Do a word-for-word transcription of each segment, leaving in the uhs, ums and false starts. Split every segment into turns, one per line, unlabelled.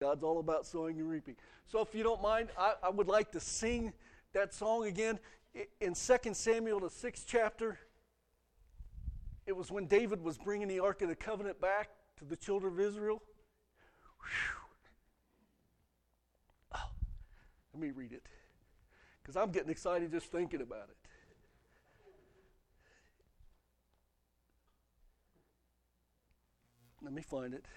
God's all about sowing and reaping. So if you don't mind, I, I would like to sing that song again. In Second Samuel, the sixth chapter, it was when David was bringing the Ark of the Covenant back to the children of Israel. Oh, let me read it, because I'm getting excited just thinking about it. Let me find it.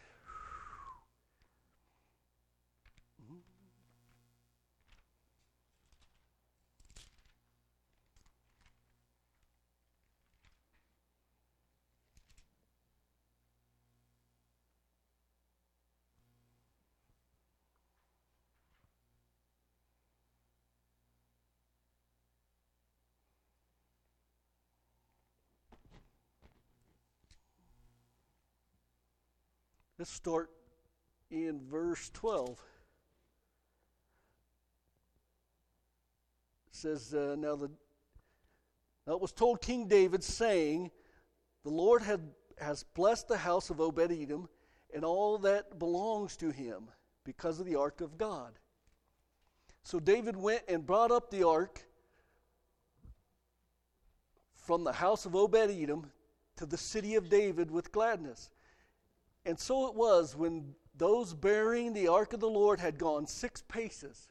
Let's start in verse twelve. It says, uh, now, the, now it was told King David, saying, the Lord had, has blessed the house of Obed-Edom and all that belongs to him because of the ark of God. So David went and brought up the ark from the house of Obed-Edom to the city of David with gladness. And so it was, when those bearing the ark of the Lord had gone six paces,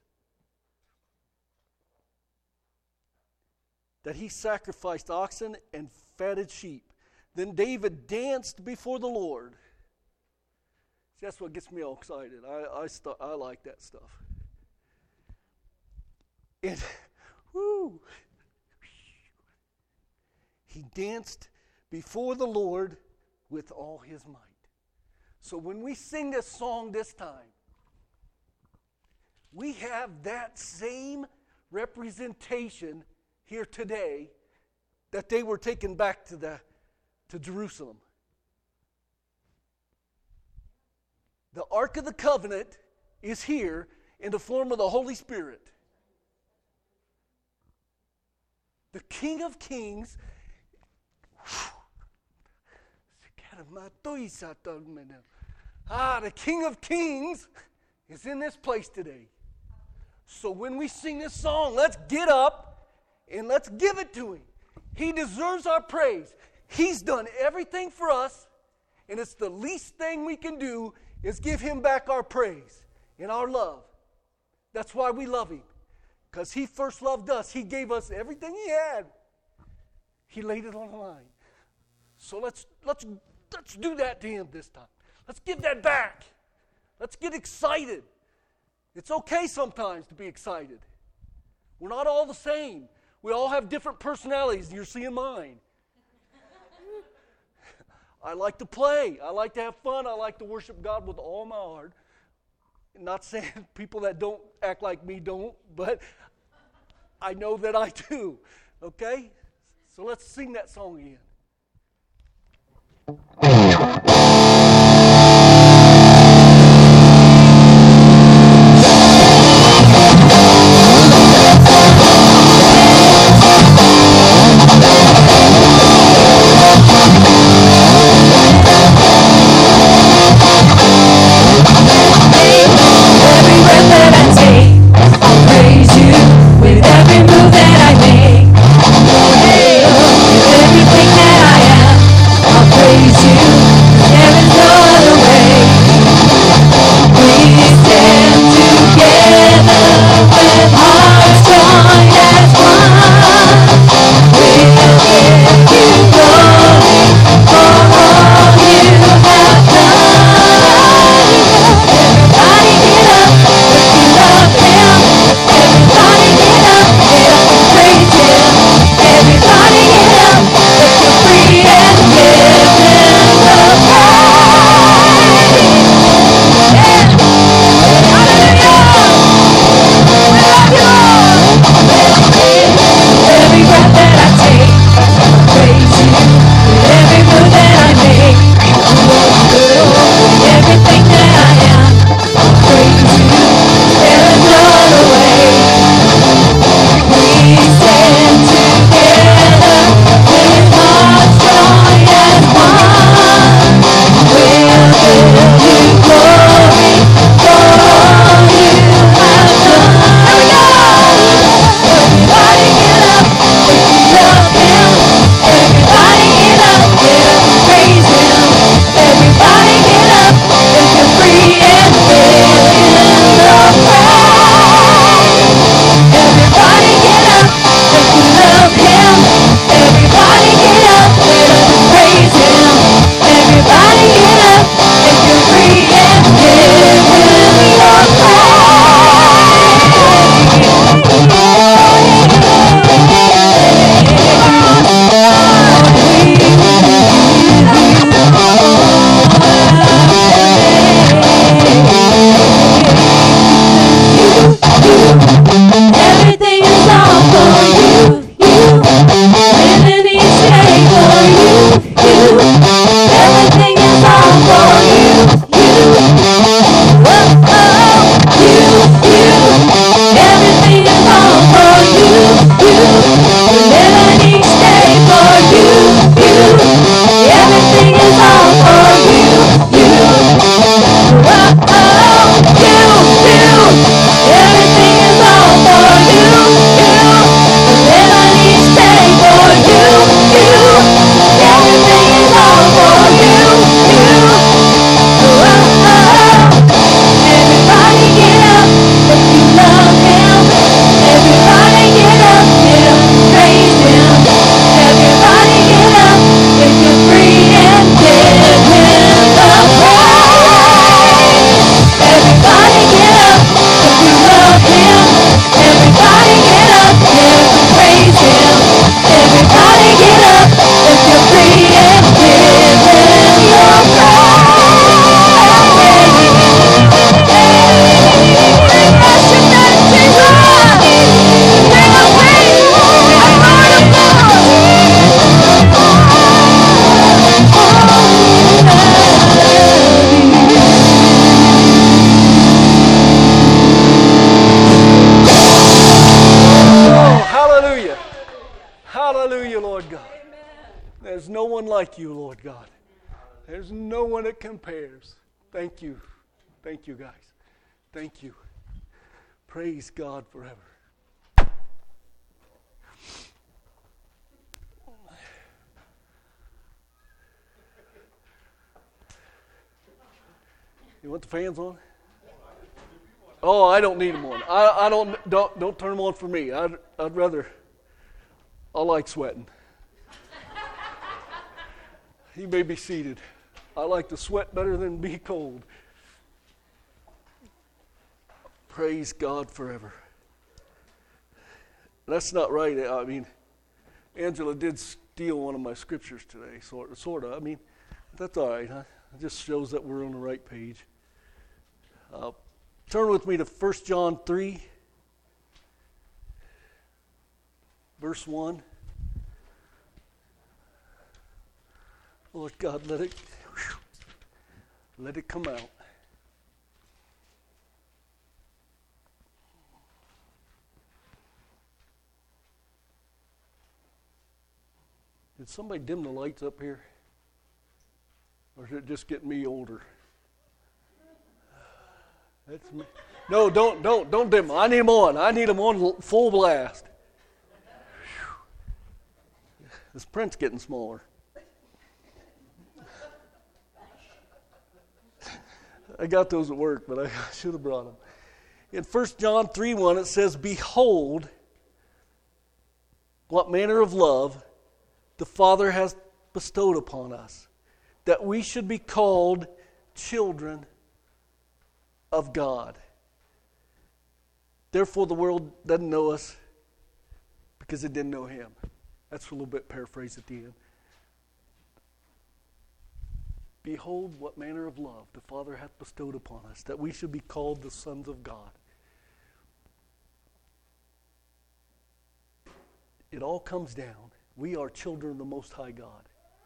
that he sacrificed oxen and fatted sheep. Then David danced before the Lord. See, that's what gets me all excited. I I, st- I like that stuff. And, whoo, he danced before the Lord with all his might. So when we sing this song this time, we have that same representation here today that they were taken back to the to Jerusalem. The Ark of the Covenant is here in the form of the Holy Spirit. The King of Kings. Ah, the King of Kings is in this place today. So when we sing this song, let's get up and let's give it to him. He deserves our praise. He's done everything for us, and it's the least thing we can do is give him back our praise and our love. That's why we love him, because he first loved us. He gave us everything he had. He laid it on the line. So let's let's let's do that to him this time. Let's give that back. Let's get excited. It's okay sometimes to be excited. We're not all the same. We all have different personalities, and you're seeing mine. I like to play. I like to have fun. I like to worship God with all my heart. Not saying people that don't act like me don't, but I know that I do. Okay? So let's sing that song again.
Everything that I am, I'll praise you.
There's no one like you, Lord God. There's no one that compares. Thank you. Thank you, guys. Thank you. Praise God forever. You want the fans on? Oh, I don't need them on. I, I don't, don't don't turn them on for me. I'd, I'd rather, I like sweating. You may be seated. I like to sweat better than be cold. Praise God forever. That's not right. I mean, Angela did steal one of my scriptures today, sort of. Sort of. I mean, that's all right. Huh? It just shows that we're on the right page. Uh, turn with me to First John three, verse one. Lord God, let it, whew, let it come out. Did somebody dim the lights up here? Or is it just getting me older? That's me. No, don't, don't, don't dim them. I need them on. I need them on full blast. Whew. This print's getting smaller. I got those at work, but I should have brought them. In First John three one, it says, "Behold, what manner of love the Father has bestowed upon us, that we should be called children of God. Therefore the world doesn't know us because it didn't know Him." That's a little bit paraphrased at the end. Behold, what manner of love the Father hath bestowed upon us, that we should be called the sons of God. It all comes down. We are children of the Most High God.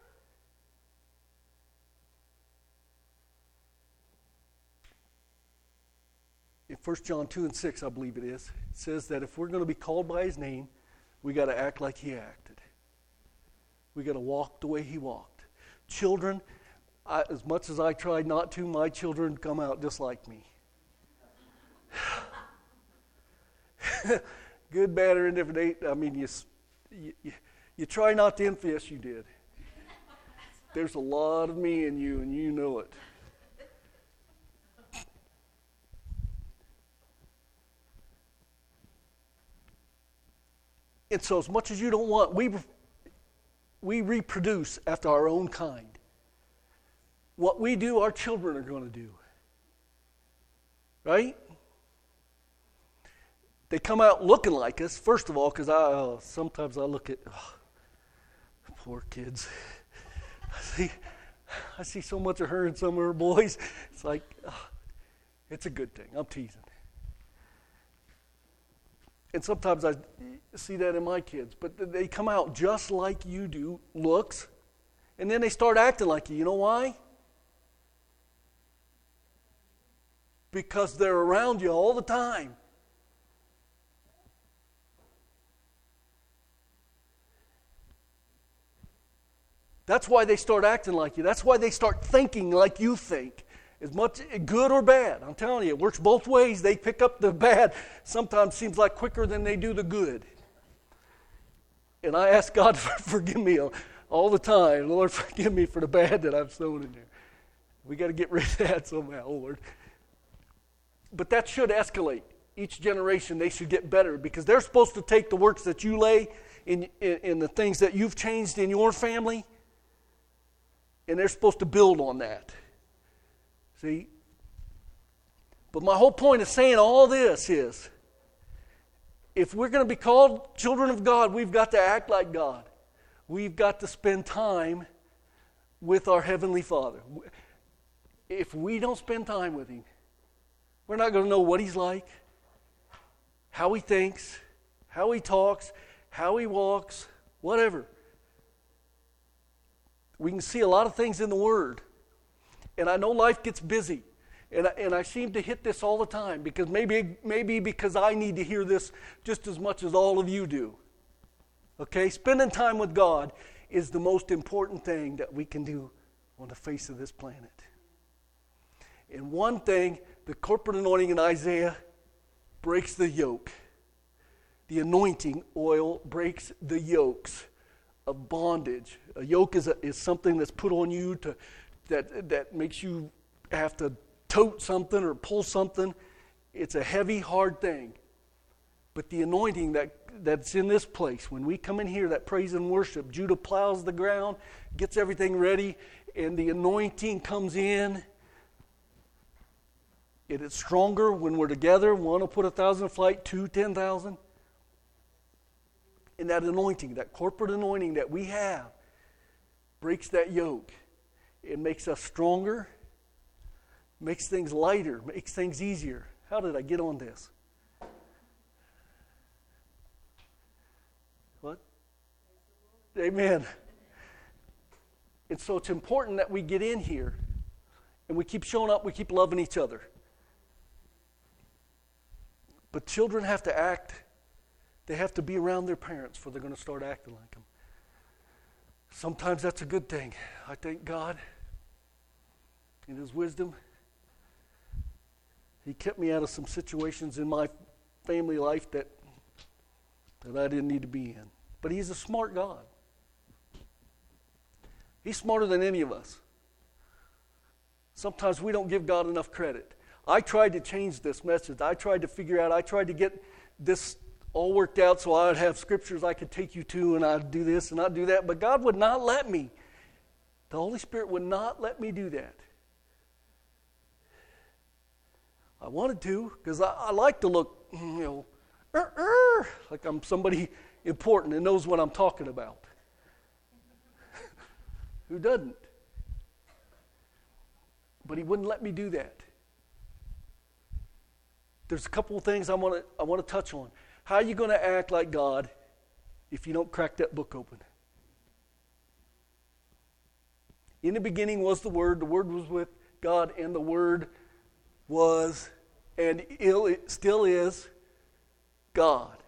In First John two and six, I believe it is, it says that if we're going to be called by His name, we got to act like He acted. We got to walk the way He walked. Children, I, as much as I tried not to, my children come out just like me. Good, bad, or indifferent. I mean, you, you, you try not to envy. Yes, you did. There's a lot of me in you, and you know it. And so as much as you don't want, we, we reproduce after our own kind. What we do, our children are going to do. Right? They come out looking like us, first of all, because I uh, sometimes I look at, oh, poor kids. I see, I see so much of her and some of her boys. It's like, oh, it's a good thing. I'm teasing. And sometimes I see that in my kids. But they come out just like you do, looks, and then they start acting like you. You know why? Because they're around you all the time. That's why they start acting like you. That's why they start thinking like you think. As much good or bad. I'm telling you, it works both ways. They pick up the bad. Sometimes seems like quicker than they do the good. And I ask God for forgive me all the time. Lord, forgive me for the bad that I've sown in there. We got to get rid of that somehow, Lord. But that should escalate. Each generation, they should get better because they're supposed to take the works that you lay in, in, in the things that you've changed in your family, and they're supposed to build on that. See? But my whole point of saying all this is, if we're going to be called children of God, we've got to act like God. We've got to spend time with our Heavenly Father. If we don't spend time with Him, we're not going to know what He's like, how He thinks, how He talks, how He walks, whatever. We can see a lot of things in the Word. And I know life gets busy. And I, and I seem to hit this all the time because maybe, maybe because I need to hear this just as much as all of you do. Okay? Spending time with God is the most important thing that we can do on the face of this planet. And one thing, the corporate anointing in Isaiah breaks the yoke. The anointing oil breaks the yokes of bondage. A yoke is, a, is something that's put on you to that that makes you have to tote something or pull something. It's a heavy, hard thing. But the anointing that, that's in this place, when we come in here, that praise and worship, Judah plows the ground, gets everything ready, and the anointing comes in. It is stronger when we're together. One will put a thousand to flight, two, ten thousand. And that anointing, that corporate anointing that we have, breaks that yoke. It makes us stronger, makes things lighter, makes things easier. How did I get on this? What? Amen. And so it's important that we get in here and we keep showing up, we keep loving each other. But children have to act, they have to be around their parents before they're going to start acting like them. Sometimes that's a good thing. I thank God in His wisdom. He kept me out of some situations in my family life that, that I didn't need to be in. But He's a smart God. He's smarter than any of us. Sometimes we don't give God enough credit. I tried to change this message. I tried to figure out, I tried to get this all worked out so I would have scriptures I could take you to, and I'd do this and I'd do that. But God would not let me. The Holy Spirit would not let me do that. I wanted to, because I, I like to look, you know, er, er, like I'm somebody important and knows what I'm talking about. Who doesn't? But He wouldn't let me do that. There's a couple of things I want to I want to touch on. How are you going to act like God if you don't crack that book open? In the beginning was the Word. The Word was with God, and the Word was, and it still is, God.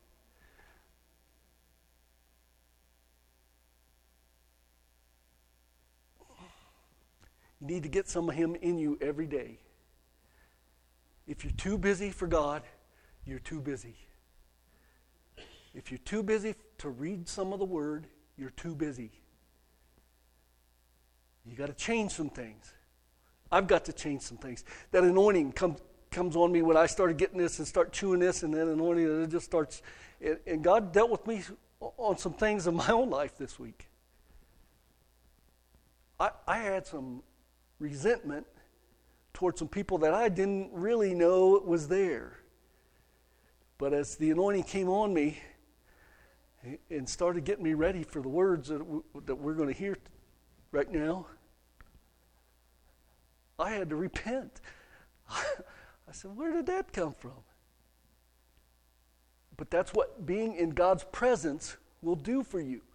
You need to get some of Him in you every day. If you're too busy for God, you're too busy. If you're too busy to read some of the Word, you're too busy. You got to change some things. I've got to change some things. That anointing comes comes on me when I started getting this and start chewing this, and then anointing, it just starts. And, and God dealt with me on some things in my own life this week. I, I had some resentment towards some people that I didn't really know was there. But as the anointing came on me and started getting me ready for the words that, w- that we're going to hear right now, I had to repent. I said, where did that come from? But that's what being in God's presence will do for you.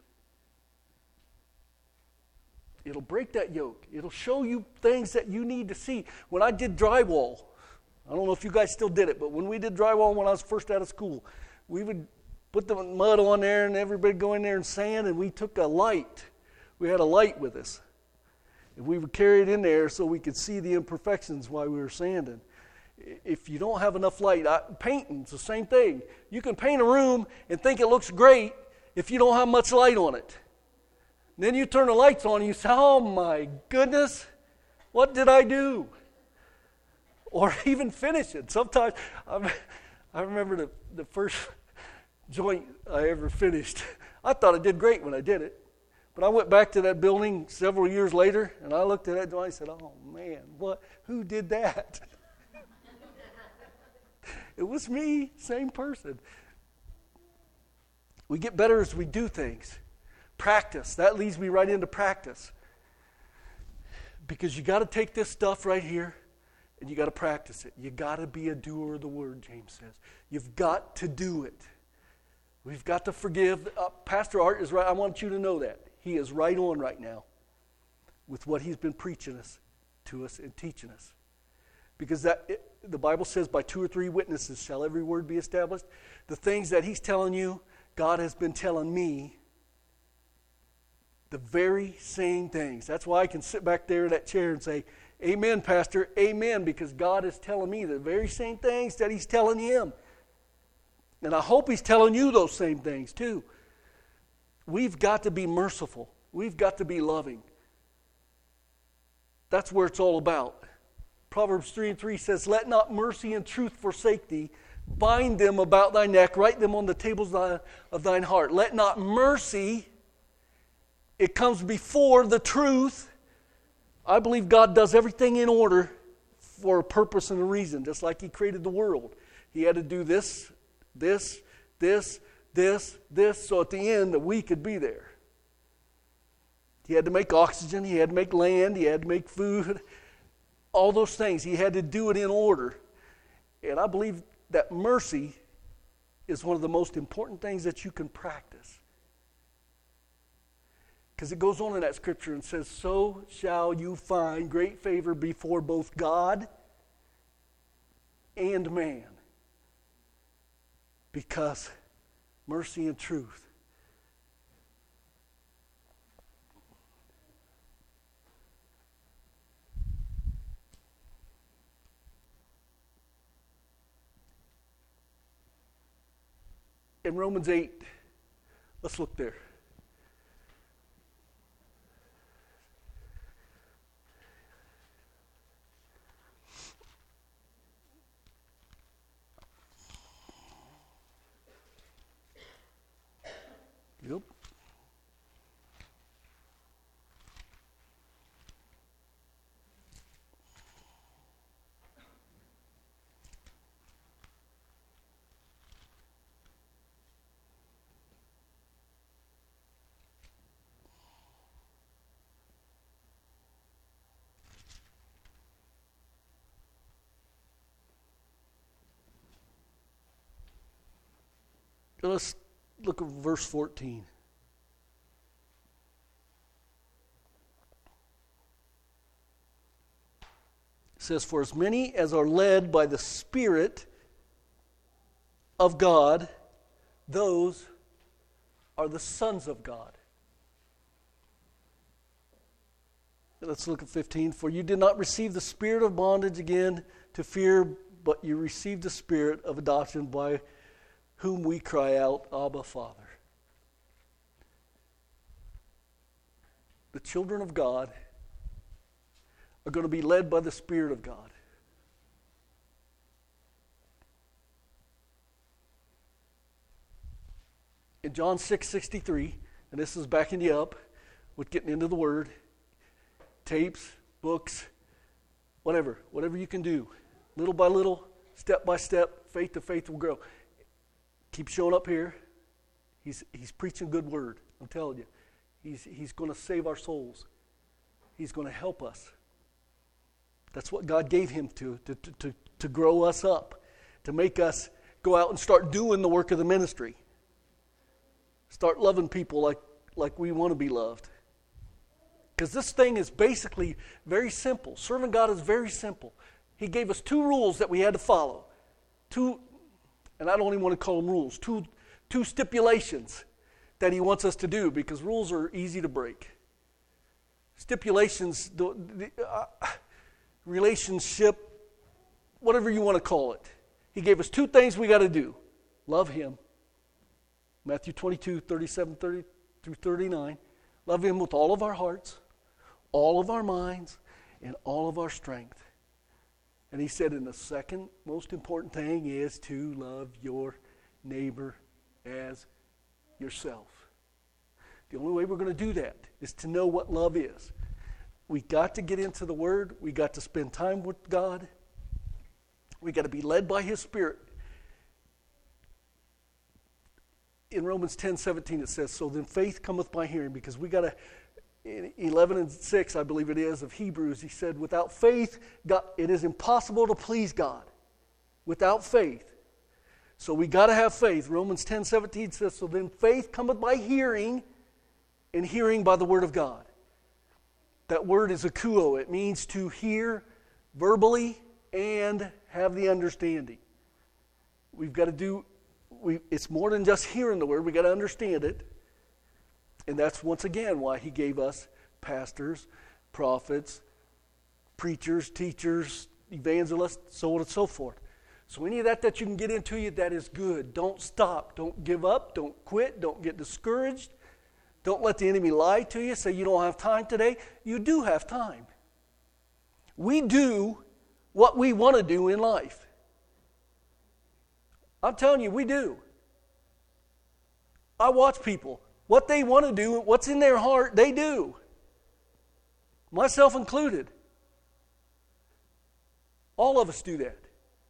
It'll break that yoke. It'll show you things that you need to see. When I did drywall, I don't know if you guys still did it, but when we did drywall when I was first out of school, we would put the mud on there and everybody go in there and sand, and we took a light. We had a light with us. And we would carry it in there so we could see the imperfections while we were sanding. If you don't have enough light, I, painting's the same thing. You can paint a room and think it looks great if you don't have much light on it. And then you turn the lights on and you say, oh my goodness, what did I do? Or even finish it. Sometimes, I, I remember the, the first joint I ever finished. I thought I did great when I did it. But I went back to that building several years later, and I looked at that joint and said, oh man, what? Who did that? It was me, same person. We get better as we do things. Practice. That leads me right into practice. Because you got to take this stuff right here and you got to practice it. You got to be a doer of the word, James says. You've got to do it. We've got to forgive. Uh, Pastor Art is right. I want you to know that. He is right on right now with what he's been preaching us to us and teaching us. Because that it, the Bible says by two or three witnesses shall every word be established. The things that he's telling you, God has been telling me The very same things. That's why I can sit back there in that chair and say, amen, Pastor, amen, because God is telling me the very same things that he's telling him. And I hope he's telling you those same things too. We've got to be merciful. We've got to be loving. That's where it's all about. Proverbs three and three says, let not mercy and truth forsake thee. Bind them about thy neck. Write them on the tables of thine heart. Let not mercy, it comes before the truth. I believe God does everything in order for a purpose and a reason, just like he created the world. He had to do this, this, this, this, this, so at the end that we could be there. He had to make oxygen, he had to make land, he had to make food, all those things. He had to do it in order. And I believe that mercy is one of the most important things that you can practice. Because it goes on in that scripture and says, so shall you find great favor before both God and man. Because mercy and truth. In Romans eight, let's look there. Yep. Let's look at verse fourteen. It says, for as many as are led by the Spirit of God, those are the sons of God. Let's look at fifteen. For you did not receive the spirit of bondage again to fear, but you received the spirit of adoption by whom we cry out, Abba, Father. The children of God are going to be led by the Spirit of God. In John six sixty-three, and this is backing you up with getting into the Word, tapes, books, whatever, whatever you can do. Little by little, step by step, faith to faith will grow. Keep showing up here. He's, he's preaching good word. I'm telling you. He's, he's going to save our souls. He's going to help us. That's what God gave him to, to, to, to grow us up, to make us go out and start doing the work of the ministry. Start loving people like, like we want to be loved. Because this thing is basically very simple. Serving God is very simple. He gave us two rules that we had to follow. Two And I don't even want to call them rules. Two, two stipulations that he wants us to do, because rules are easy to break. Stipulations, the, the uh, relationship, whatever you want to call it. He gave us two things we got to do. Love him. Matthew twenty-two, thirty-seven thirty through thirty-nine. Love him with all of our hearts, all of our minds, and all of our strength. And he said, and the second most important thing is to love your neighbor as yourself. The only way we're going to do that is to know what love is. We got to get into the Word. We got to spend time with God. We got to be led by his Spirit. In Romans ten seventeen it says, so then faith cometh by hearing, because we got to, in eleven and six, I believe it is, of Hebrews, he said, without faith, God, it is impossible to please God. Without faith. So we got to have faith. Romans ten seventeen says, so then faith cometh by hearing, and hearing by the word of God. That word is akuo. It means to hear verbally and have the understanding. We've got to do, we, it's more than just hearing the word. We've got to understand it. And that's once again why he gave us pastors, prophets, preachers, teachers, evangelists, so on and so forth. So any of that that you can get into you, that is good. Don't stop. Don't give up. Don't quit. Don't get discouraged. Don't let the enemy lie to you, say you don't have time today. You do have time. We do what we want to do in life. I'm telling you, we do. I watch people. What they want to do, what's in their heart, they do. Myself included. All of us do that.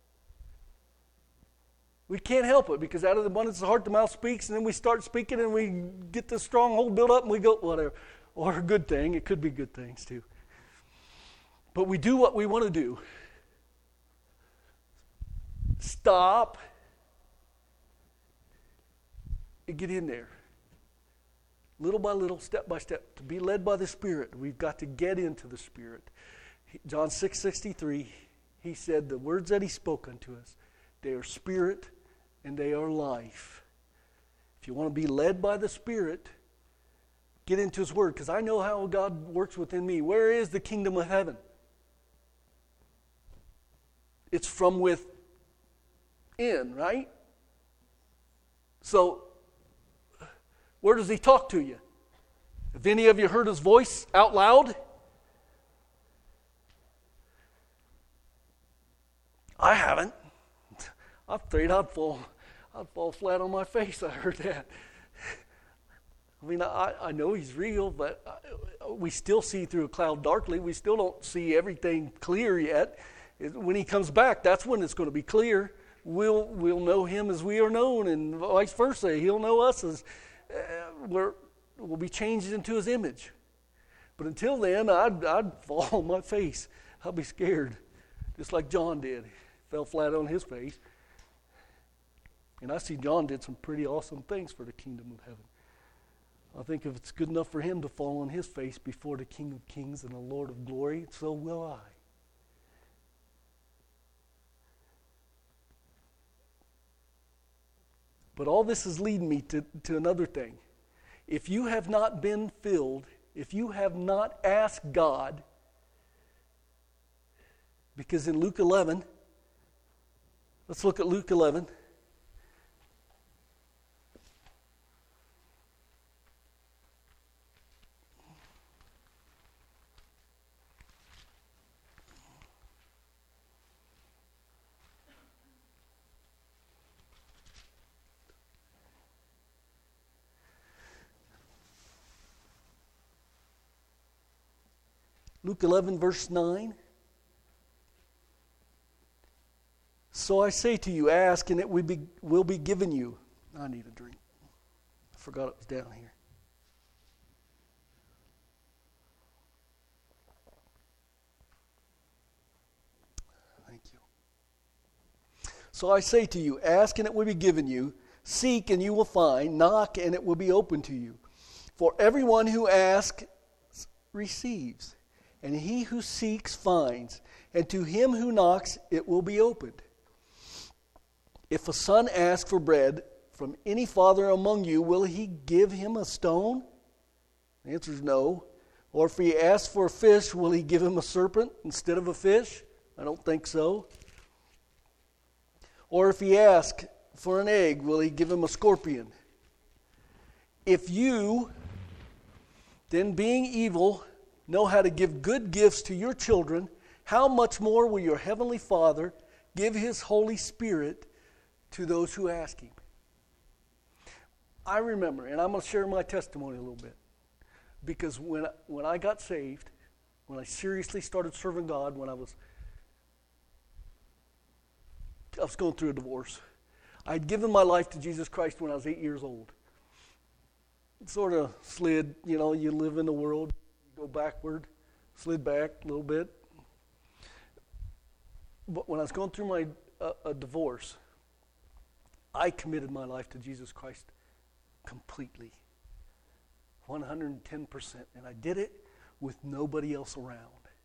We can't help it because out of the abundance of the heart the mouth speaks, and then we start speaking and we get this stronghold built up and we go, whatever. Or a good thing. It could be good things too. But we do what we want to do. Stop and get in there. Little by little, step by step. To be led by the Spirit, we've got to get into the Spirit. John six sixty-three, he said, the words that he spoke unto us, they are spirit and they are life. If you want to be led by the Spirit, get into his word, because I know how God works within me. Where is the kingdom of heaven? It's from within, right? So, where does he talk to you? Have any of you heard his voice out loud? I haven't. I'm afraid I'd fall, I'd fall flat on my face. I heard that. I mean, I, I know he's real, but I, we still see through a cloud darkly. We still don't see everything clear yet. When he comes back, that's when it's going to be clear. We'll we'll know him as we are known, and vice versa. He'll know us as uh, we're, we'll be changed into his image. But until then, I'd, I'd fall on my face. I'd be scared, just like John did. He fell flat on his face. And I see John did some pretty awesome things for the kingdom of heaven. I think if it's good enough for him to fall on his face before the King of Kings and the Lord of Glory, so will I. But all this is leading me to, to another thing. If you have not been filled, if you have not asked God, because in Luke eleven, let's look at Luke eleven. Luke eleven, verse nine. So I say to you, ask, and it will be, will be given you. I need a drink. I forgot it was down here. Thank you. So I say to you, ask, and it will be given you. Seek, and you will find. Knock, and it will be open to you. For everyone who asks receives. And he who seeks finds, and to him who knocks it will be opened. If a son asks for bread from any father among you, will he give him a stone? The answer is no. Or if he asks for a fish, will he give him a serpent instead of a fish? I don't think so. Or if he asks for an egg, will he give him a scorpion? If you, then being evil, know how to give good gifts to your children, how much more will your heavenly Father give his Holy Spirit to those who ask him? I remember, and I'm going to share my testimony a little bit, because when I, when I got saved, when I seriously started serving God, when I was I was going through a divorce, I had given my life to Jesus Christ when I was eight years old. It sort of slid, you know, you live in the world. Go backward, slid back a little bit. But when I was going through my uh, a divorce, I committed my life to Jesus Christ completely, one hundred ten percent, and I did it with nobody else around.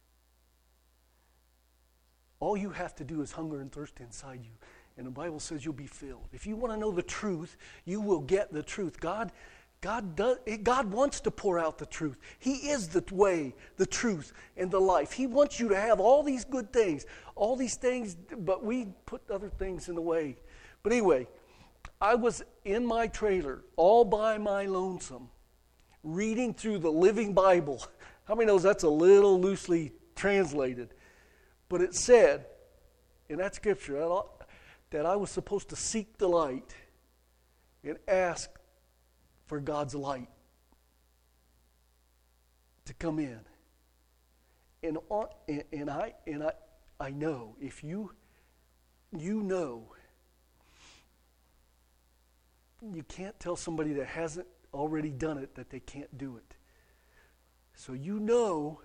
All you have to do is hunger and thirst inside you, and the Bible says you'll be filled. If you want to know the truth, you will get the truth. God God does, God wants to pour out the truth. He is the way, the truth, and the life. He wants you to have all these good things, all these things, but we put other things in the way. But anyway, I was in my trailer all by my lonesome, reading through the Living Bible. How many knows that's a little loosely translated? But it said in that scripture that I was supposed to seek the light and ask for God's light to come in. And, on, and, and I and I I know if you you know you can't tell somebody that hasn't already done it that they can't do it. So you know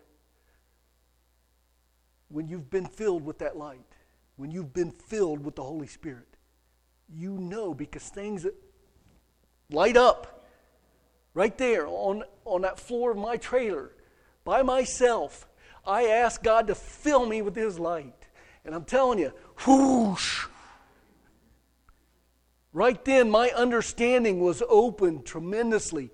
when you've been filled with that light, when you've been filled with the Holy Spirit. You know because things light up. Right there on, on that floor of my trailer, by myself, I asked God to fill me with His light. And I'm telling you, whoosh, right then my understanding was opened tremendously.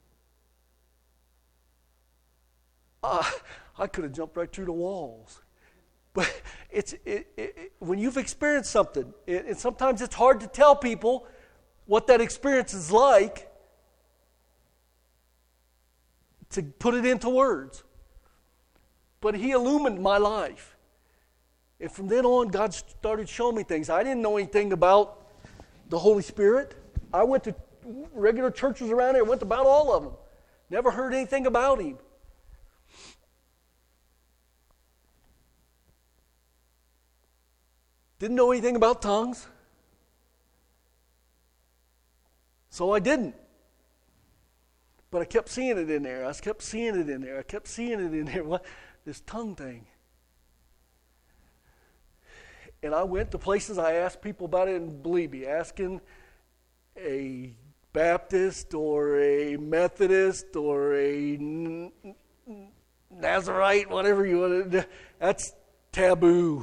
Uh, I could have jumped right through the walls. But it's it, it, it, when you've experienced something, it, and sometimes it's hard to tell people what that experience is like, to put it into words. But He illumined my life. And from then on, God started showing me things. I didn't know anything about the Holy Spirit. I went to regular churches around here, went to about all of them. Never heard anything about Him. Didn't know anything about tongues. So I didn't. But I kept seeing it in there. I kept seeing it in there. I kept seeing it in there. What? This tongue thing. And I went to places, I asked people about it, and believe me, asking a Baptist or a Methodist or a Nazarite, whatever you want to, that's taboo.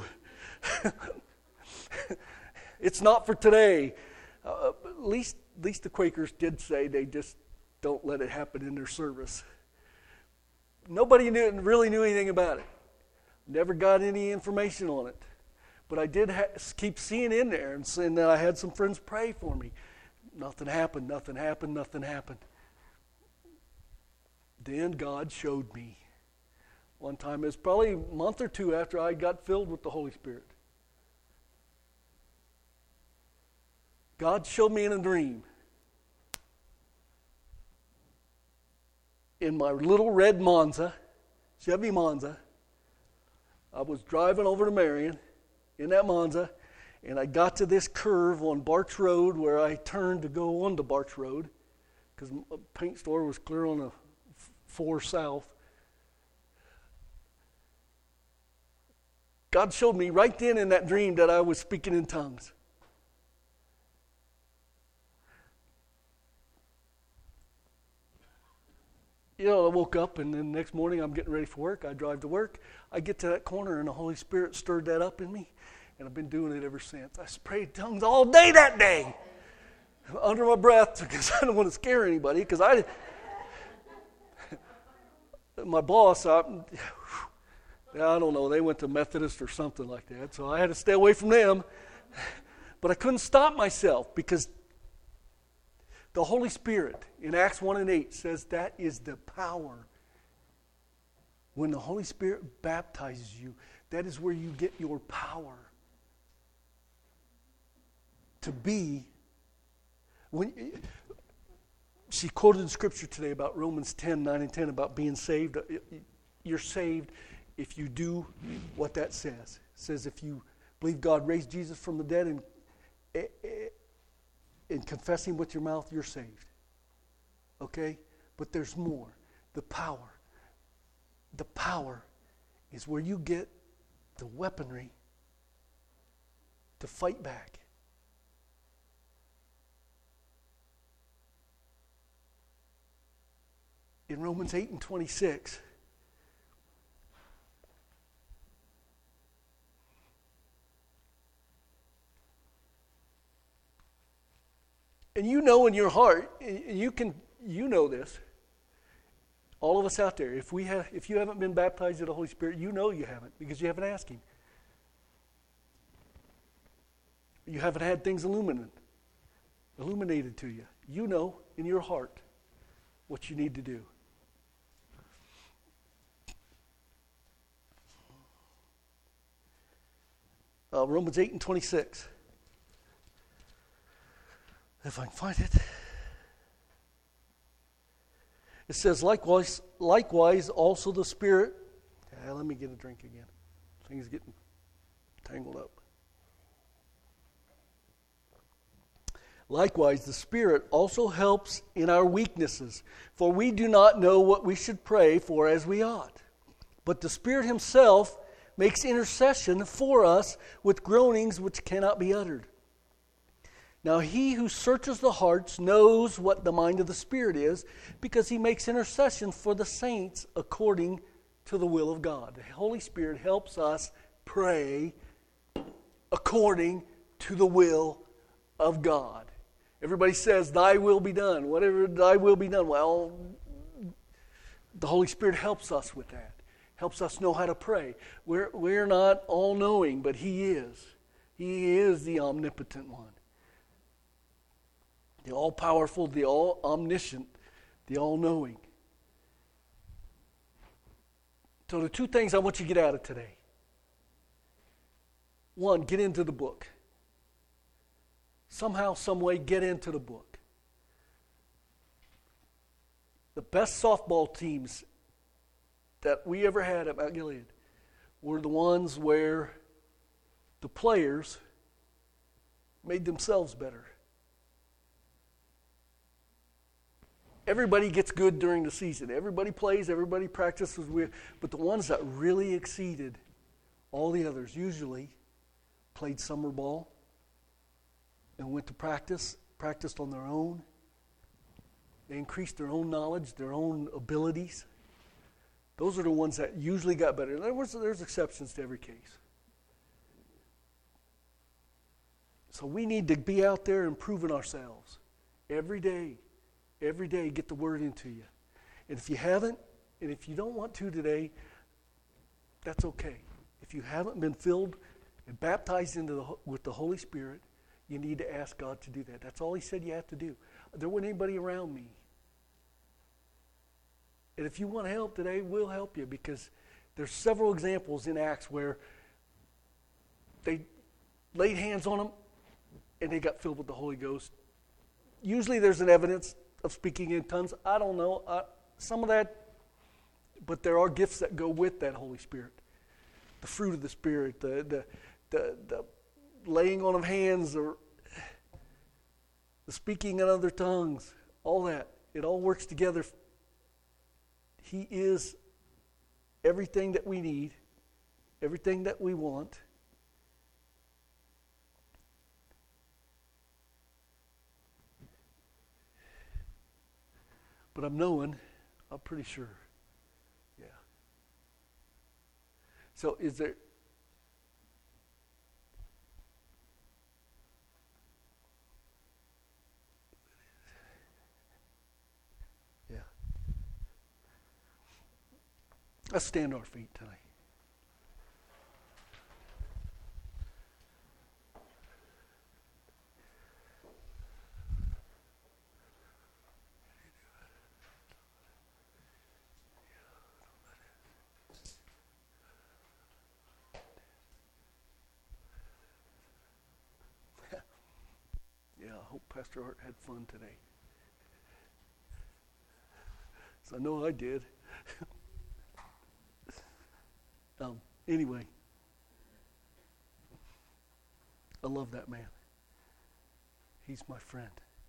It's not for today. Uh, at least, at least the Quakers did say they just don't let it happen in their service. Nobody knew, really knew anything about it. Never got any information on it. But I did ha- keep seeing in there, and saying that I had some friends pray for me. Nothing happened, nothing happened, nothing happened. Then God showed me. One time, it was probably a month or two after I got filled with the Holy Spirit. God showed me in a dream. In my little red Monza, Chevy Monza, I was driving over to Marion in that Monza, and I got to this curve on Barch Road where I turned to go on to Barch Road because the paint store was clear on the four south. God showed me right then in that dream that I was speaking in tongues. You know, I woke up, and then the next morning I'm getting ready for work. I drive to work. I get to that corner, and the Holy Spirit stirred that up in me, and I've been doing it ever since. I prayed tongues all day that day, under my breath, because I don't want to scare anybody. Because I, my boss, I, I don't know, they went to Methodist or something like that, so I had to stay away from them. But I couldn't stop myself because the Holy Spirit in Acts one and eight says that is the power. When the Holy Spirit baptizes you, that is where you get your power to be. When she quoted the scripture today about Romans ten, nine and ten about being saved. You're saved if you do what that says. It says if you believe God raised Jesus from the dead and and confess Him with your mouth, you're saved. Okay? But there's more. The power. The power is where you get the weaponry to fight back. In Romans eight and twenty-six, and you know in your heart, you can you know this. All of us out there, if we have, if you haven't been baptized in the Holy Spirit, you know you haven't because you haven't asked Him. You haven't had things illuminated, illuminated to you. You know in your heart what you need to do. Uh, Romans eight and twenty-six. If I can find it. It says, likewise, likewise also the Spirit. Yeah, let me get a drink again. Things getting tangled up. Likewise, the Spirit also helps in our weaknesses, for we do not know what we should pray for as we ought. But the Spirit Himself makes intercession for us with groanings which cannot be uttered. Now He who searches the hearts knows what the mind of the Spirit is, because He makes intercession for the saints according to the will of God. The Holy Spirit helps us pray according to the will of God. Everybody says, thy will be done. Whatever thy will be done. Well, the Holy Spirit helps us with that. Helps us know how to pray. We're, we're not all-knowing, but He is. He is the omnipotent one. The all-powerful, the all-omniscient, the all-knowing. So the two things I want you to get out of today. One, get into the book. Somehow, some way, get into the book. The best softball teams that we ever had at Mount Gilead were the ones where the players made themselves better. Everybody gets good during the season. Everybody plays, everybody practices with, but the ones that really exceeded all the others usually played summer ball and went to practice, practiced on their own. They increased their own knowledge, their own abilities. Those are the ones that usually got better. There was, there's exceptions to every case. So we need to be out there improving ourselves every day. Every day, get the word into you. And if you haven't, and if you don't want to today, that's okay. If you haven't been filled and baptized into the, with the Holy Spirit, you need to ask God to do that. That's all He said you have to do. There wasn't anybody around me. And if you want help today, we'll help you, because there's several examples in Acts where they laid hands on them and they got filled with the Holy Ghost. Usually there's an evidence of speaking in tongues. I don't know. Uh, some of that, but there are gifts that go with that Holy Spirit. The fruit of the Spirit, the the the, the laying on of hands, or the speaking in other tongues, all that. It all works together. He is everything that we need, everything that we want. But I'm knowing, I'm pretty sure. Yeah. So is there... Yeah. Let's stand on our feet tonight. Pastor Art had fun today. So I know I did. um, anyway, I love that man. He's my friend.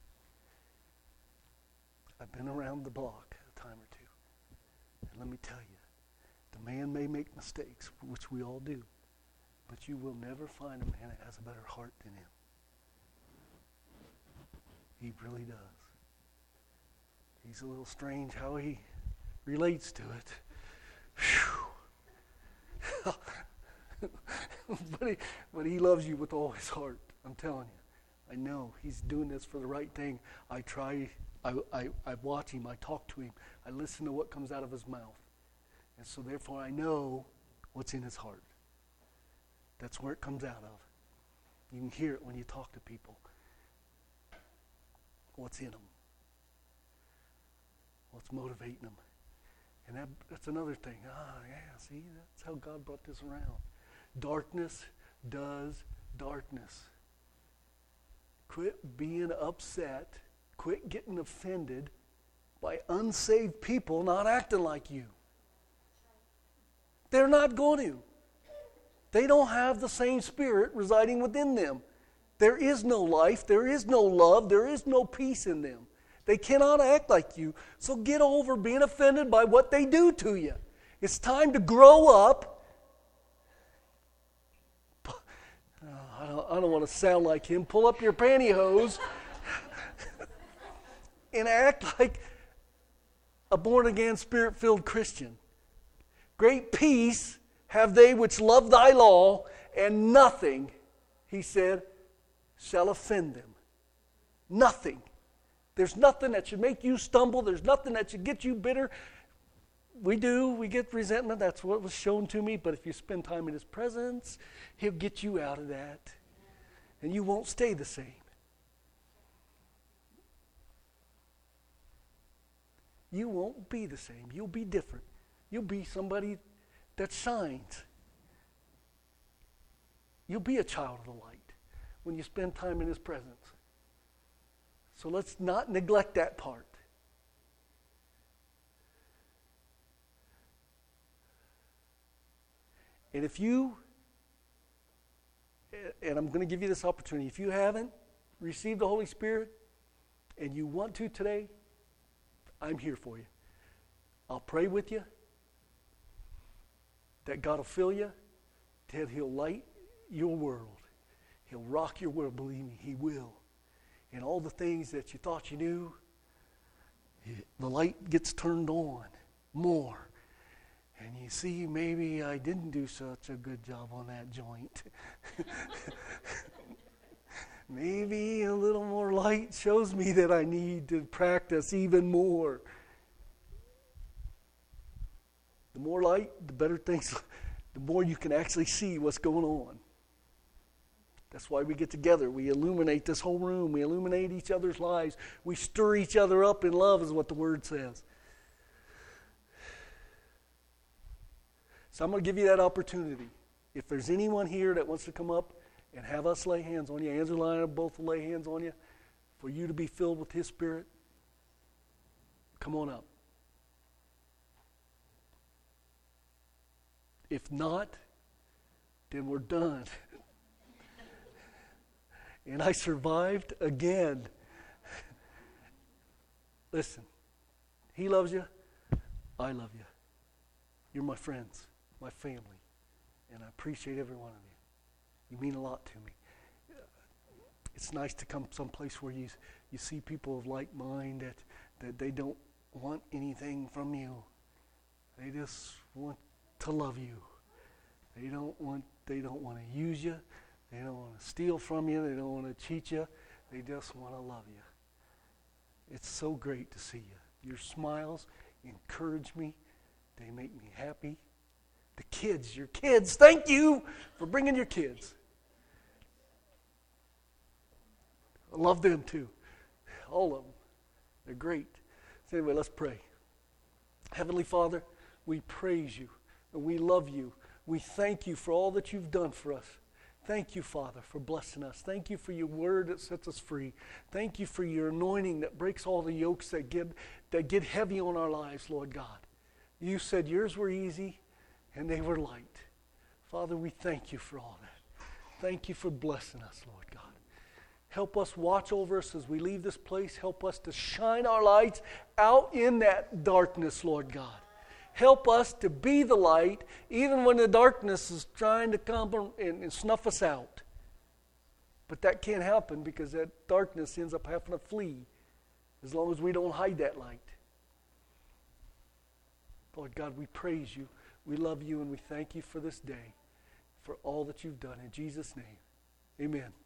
I've been around the block a time or two. And let me tell you, the man may make mistakes, which we all do, but you will never find a man that has a better heart than him. He really does. He's a little strange how he relates to it. but, he, but he loves you with all his heart. I'm telling you. I know he's doing this for the right thing. I try I, I, I watch him, I talk to him, I listen to what comes out of his mouth. And so therefore I know what's in his heart. That's where it comes out of. You can hear it when you talk to people. What's in them? What's motivating them? And that, that's another thing. Ah, yeah, see, that's how God brought this around. Darkness does darkness. Quit being upset. Quit getting offended by unsaved people not acting like you. They're not going to. They don't have the same spirit residing within them. There is no life. There is no love. There is no peace in them. They cannot act like you. So get over being offended by what they do to you. It's time to grow up. Oh, I don't, I don't want to sound like him. Pull up your pantyhose and act like a born-again, spirit-filled Christian. Great peace have they which love thy law, and nothing, he said, shall offend them. Nothing. There's nothing that should make you stumble. There's nothing that should get you bitter. We do. We get resentment. That's what was shown to me. But if you spend time in his presence, he'll get you out of that. And you won't stay the same. You won't be the same. You'll be different. You'll be somebody that shines. You'll be a child of the light when you spend time in his presence. So let's not neglect that part. And if you, and I'm going to give you this opportunity, if you haven't received the Holy Spirit and you want to today, I'm here for you. I'll pray with you that God will fill you, that he'll light your world. He'll rock your world, believe me, he will. And all the things that you thought you knew, the light gets turned on more. And you see, maybe I didn't do such a good job on that joint. Maybe a little more light shows me that I need to practice even more. The more light, the better things, the more you can actually see what's going on. That's why we get together. We illuminate this whole room. We illuminate each other's lives. We stir each other up in love is what the Word says. So I'm going to give you that opportunity. If there's anyone here that wants to come up and have us lay hands on you, Angela and I both will lay hands on you, for you to be filled with his Spirit, come on up. If not, then we're done. And I survived again. Listen, he loves you. I love you. You're my friends, my family. And I appreciate every one of you. You mean a lot to me. It's nice to come someplace where you you see people of like mind that, that they don't want anything from you. They just want to love you. They don't want they don't want to use you. They don't want to steal from you. They don't want to cheat you. They just want to love you. It's so great to see you. Your smiles encourage me. They make me happy. The kids, your kids, thank you for bringing your kids. I love them too. All of them. They're great. So anyway, let's pray. Heavenly Father, we praise you and we love you. We thank you for all that you've done for us. Thank you, Father, for blessing us. Thank you for your word that sets us free. Thank you for your anointing that breaks all the yokes that get, that get heavy on our lives, Lord God. You said yours were easy and they were light. Father, we thank you for all that. Thank you for blessing us, Lord God. Help us watch over us as we leave this place. Help us to shine our lights out in that darkness, Lord God. Help us to be the light even when the darkness is trying to come and, and snuff us out. But that can't happen because that darkness ends up having to flee as long as we don't hide that light. Lord God, we praise you, we love you, and we thank you for this day, for all that you've done. In Jesus' name, amen.